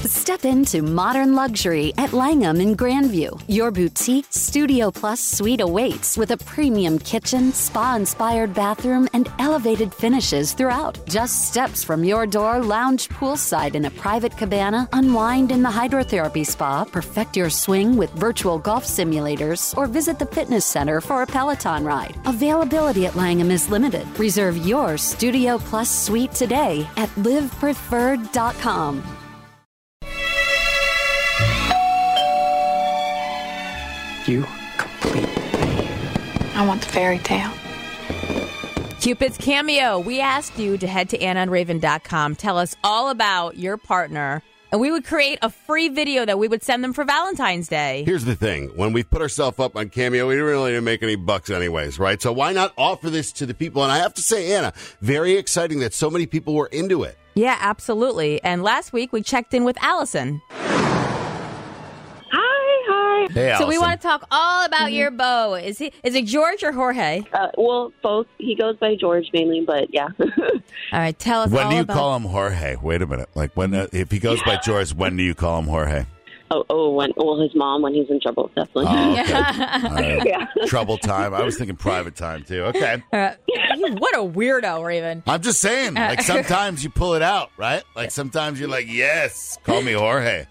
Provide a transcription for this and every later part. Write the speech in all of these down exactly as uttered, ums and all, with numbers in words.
Step into modern luxury at Langham in Grandview. Your boutique Studio Plus suite awaits with a premium kitchen, spa-inspired bathroom, and elevated finishes throughout. Just steps from your door, lounge poolside in a private cabana, unwind in the hydrotherapy spa, perfect your swing with virtual golf simulators, or visit the fitness center for a Peloton ride. Availability at Langham is limited. Reserve your Studio Plus suite today at live preferred dot com. You complete me. I want the fairy tale. Cupid's Cameo. We asked you to head to anna and raven dot com. Tell us all about your partner, and we would create a free video that we would send them for Valentine's Day. Here's the thing. When we put ourselves up on Cameo, we didn't really make any bucks anyways, right? So why not offer this to the people? And I have to say, Anna, very exciting that so many people were into it. Yeah, absolutely. And last week, we checked in with Allison. Hey, so we Allison. want to talk all about mm-hmm. your beau. Is he? Is it George or Jorge? Uh, well, both. He goes by George mainly, but yeah. All right, tell us. When all do you about... call him Jorge? Wait a minute. Like when uh, if he goes by George, when do you call him Jorge? Oh, oh, when well, his mom when he's in trouble, definitely. Oh, okay. All right. Yeah. Trouble time. I was thinking private time too. Okay. Uh, what a weirdo, Raven. I'm just saying. Like sometimes you pull it out, right? Like sometimes you're like, yes, call me Jorge.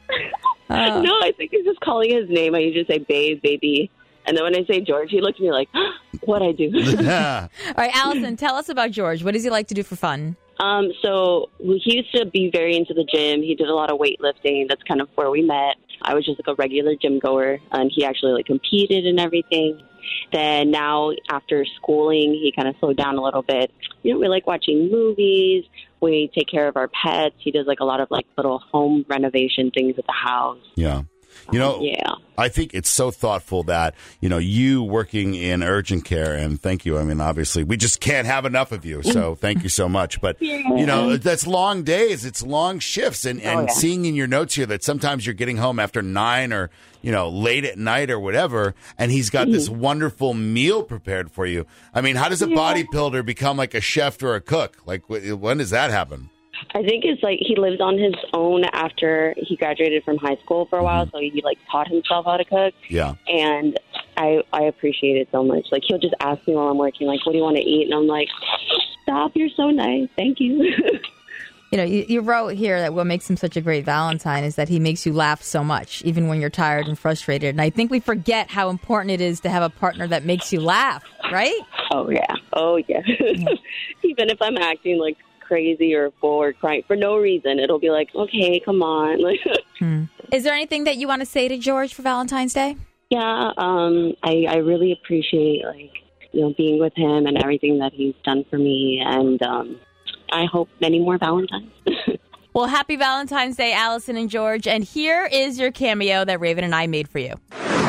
Uh, no, I think he's just calling his name. I usually say babe, baby. And then when I say George, he looks at me like, what'd I do? All right, Allison, tell us about George. What does he like to do for fun? Um, so he used to be very into the gym. He did a lot of weightlifting. That's kind of where we met. I was just like a regular gym goer, and he actually like competed and everything. Then now after schooling, he kind of slowed down a little bit. You know, we like watching movies. We take care of our pets. He does like a lot of like little home renovation things at the house. Yeah. You know, yeah. I think it's so thoughtful that, you know, you working in urgent care, and thank you. I mean, obviously, we just can't have enough of you, so thank you so much. But, yeah. you know, that's long days. It's long shifts. And, and oh, yeah. seeing in your notes here that sometimes you're getting home after nine or, you know, late at night or whatever, and he's got mm-hmm. this wonderful meal prepared for you. I mean, how does a yeah. bodybuilder become like a chef or a cook? Like, when does that happen? I think it's like he lives on his own after he graduated from high school for a while, mm-hmm. so he like taught himself how to cook. Yeah. And I I appreciate it so much. Like he'll just ask me while I'm working, like, what do you want to eat? And I'm like, stop, you're so nice. Thank you. You know, you, you wrote here that what makes him such a great Valentine is that he makes you laugh so much, even when you're tired and frustrated. And I think we forget how important it is to have a partner that makes you laugh, right? Oh, yeah. Oh, yeah. yeah. Even if I'm acting like crazy or bored, crying for no reason, it'll be like, okay, come on. hmm. Is there anything that you want to say to George for Valentine's Day? Yeah, um, I, I really appreciate, like, you know, being with him and everything that he's done for me, and um, I hope many more Valentines. Well, happy Valentine's Day, Allison and George, and here is your cameo that Raven and I made for you.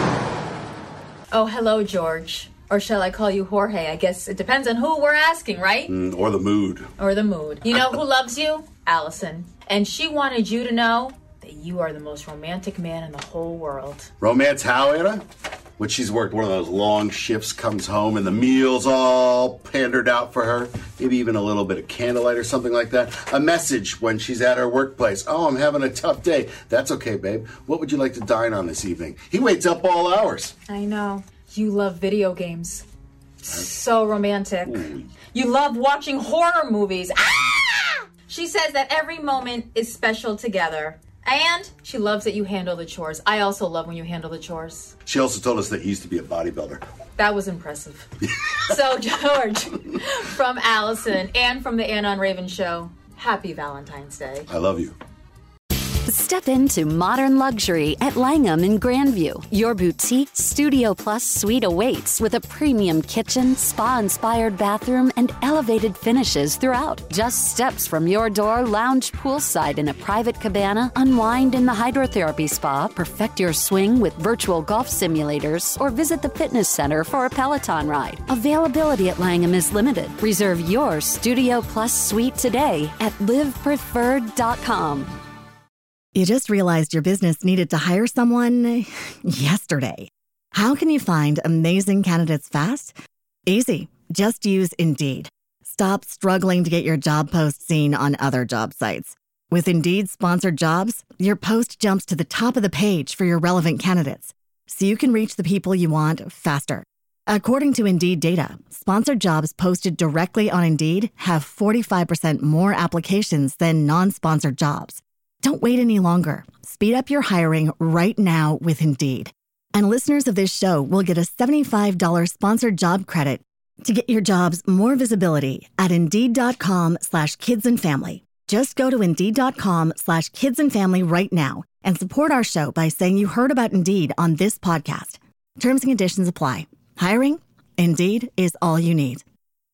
Oh, hello, George. Or shall I call you Jorge? I guess it depends on who we're asking, right? Mm, or the mood. Or the mood. You know who loves you? Allison. And she wanted you to know that you are the most romantic man in the whole world. Romance how, Anna? When she's worked one of those long shifts, comes home, and the meal's all pandered out for her. Maybe even a little bit of candlelight or something like that. A message when she's at her workplace. Oh, I'm having a tough day. That's okay, babe. What would you like to dine on this evening? He waits up all hours. I know. You love video games. So romantic. Ooh. You love watching horror movies. Ah! She says that every moment is special together. And she loves that you handle the chores. I also love when you handle the chores. She also told us that he used to be a bodybuilder. That was impressive. So, George, from Allison and from the Anna and Raven Show, happy Valentine's Day. I love you. Step into modern luxury at Langham in Grandview. Your boutique Studio Plus suite awaits with a premium kitchen, spa-inspired bathroom, and elevated finishes throughout. Just steps from your door, lounge poolside in a private cabana, unwind in the hydrotherapy spa, perfect your swing with virtual golf simulators, or visit the fitness center for a Peloton ride. Availability at Langham is limited. Reserve your Studio Plus suite today at live preferred dot com. You just realized your business needed to hire someone yesterday. How can you find amazing candidates fast? Easy. Just use Indeed. Stop struggling to get your job post seen on other job sites. With Indeed sponsored jobs, your post jumps to the top of the page for your relevant candidates, so you can reach the people you want faster. According to Indeed data, sponsored jobs posted directly on Indeed have forty-five percent more applications than non-sponsored jobs. Don't wait any longer. Speed up your hiring right now with Indeed. And listeners of this show will get a seventy-five dollars sponsored job credit to get your jobs more visibility at Indeed.com slash kids and family. Just go to Indeed.com slash kids and family right now and support our show by saying you heard about Indeed on this podcast. Terms and conditions apply. Hiring? Indeed is all you need.